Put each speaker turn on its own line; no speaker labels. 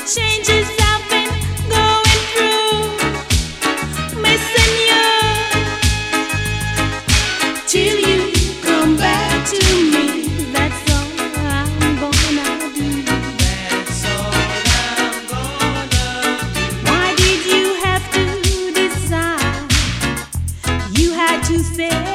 changes I've been going through, missing you till you come back to me. That's all I'm gonna do.
That's all I'm gonna do.
Why did you have to decide? You had to say